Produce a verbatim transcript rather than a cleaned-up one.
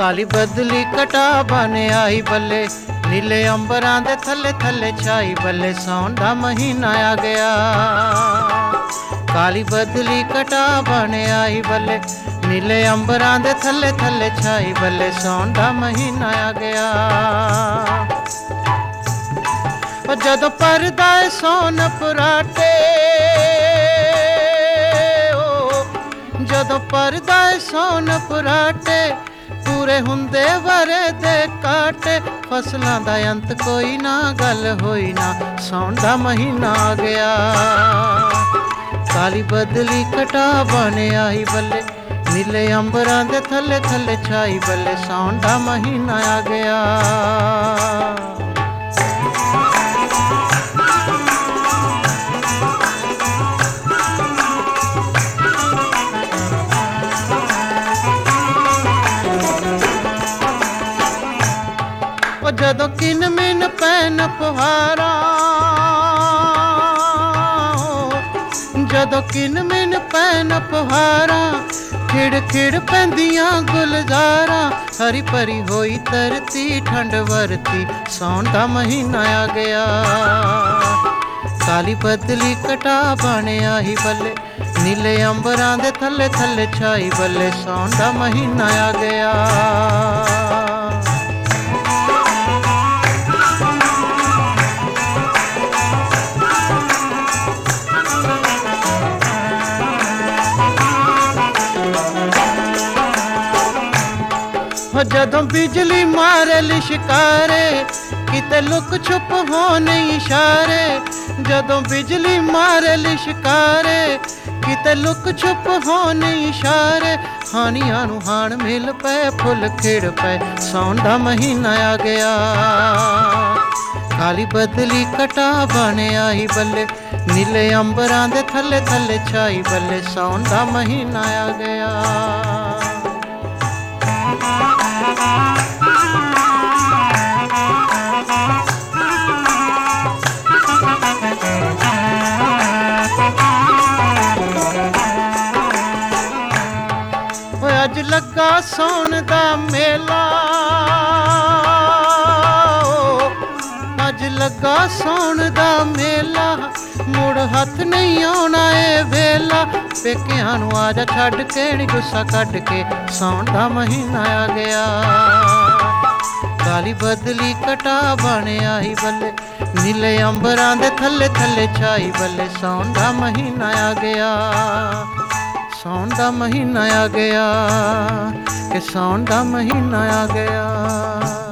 काली बदली कटा बन आई बल्ले, नीले अंबरां दे थल्ले थल्ले छाई बल्ले, सौन दा महीना आ गया। काली बदली कटा बन आई बल्ले, नीले अंबरां दे थल्ले थल्ले छाई बल्ले, सौन दा महीना आ गया। जदों परदा सोन पराटे, जदों परदा सोन पराटे, पूरे हुंदे वरे दे काटे, फसलां दा अंत कोई ना, गल होई ना, सौन दा महीना आ गया। काली बदली कटा बन आई बल्ले, नीले अंबरां दे थल्ले थल्ले छाई बल्ले, सौन दा महीना आ गया। जदों किन मिन पैन पुहारा, जदों किन मिन पैन पुहारा, खिड़ खिड़ पैंदियां गुलजारा, हरी भरी होई धरती ठंड वरती, सौन दा महीना आ गया। काली बदली कटा बन आई बल्ले, नीले अंबरां दे थल्ले थल्ले छाई बल्ले, सौन दा महीना आ गया। जदों बिजली मारे लिशकारे, किते लुक छुप होने इशारे, जदों बिजली मारे लिशकारे, किते लुक छुप होने इशारे, हानियां नूं हाण मिल पे, फुल खिड़ पे, सौन दा महीना आ गया। काली बदली कटा बन आई बल्ले, नीले अंबरां दे थल्ले थल्ले छाई बल्ले, सौन दा महीना आ गया। अज लगा सौन दा मेला, अज लगा सौन दा मेला, मुड़ हथ नहीं आना ए वेला, पेकियां नूं आजा छड्ड के नी गुस्सा कढ के, सौन दा महीना आ गया। काली बदली कटा बन आई बल्ले, नीले अंबरां दे थल्ले थल्ले छाई बल्ले, सौन दा महीना आ गया। सौन दा महीना आ गया, कि सौन दा महीना आ गया।